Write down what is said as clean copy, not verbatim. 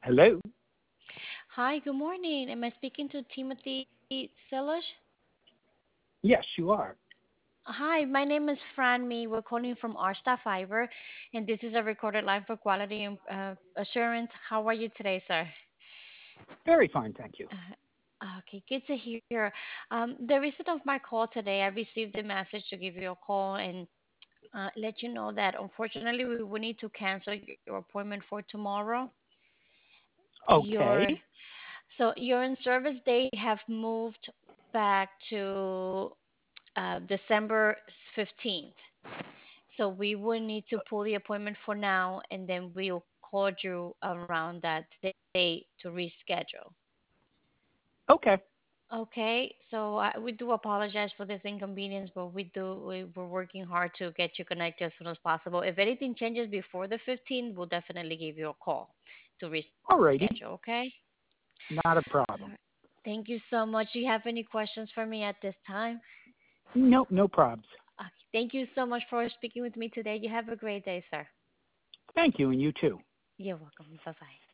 Hello? Hi, good morning. Am I speaking to Timothy Selosh? Yes, you are. Hi, my name is Fran Me. We're calling from Arsta Fiber, and this is a recorded line for quality and assurance. How are you today, sir? Very fine, thank you. Okay, good to hear. The reason of my call today, I received a message to give you a call and let you know that unfortunately we will need to cancel your appointment for tomorrow. Okay. Your your in-service date have moved back to December 15th. So we will need to pull the appointment for now, and then we'll call you around that date to reschedule. Okay. Okay, so we do apologize for this inconvenience, but we're working hard to get you connected as soon as possible. If anything changes before the 15th, we'll definitely give you a call to reschedule. Alrighty. Okay? Not a All right. problem. Thank you so much. Do you have any questions for me at this time? Nope, no probs. Okay. Thank you so much for speaking with me today. You have a great day, sir. Thank you, and you too. You're welcome. Bye bye.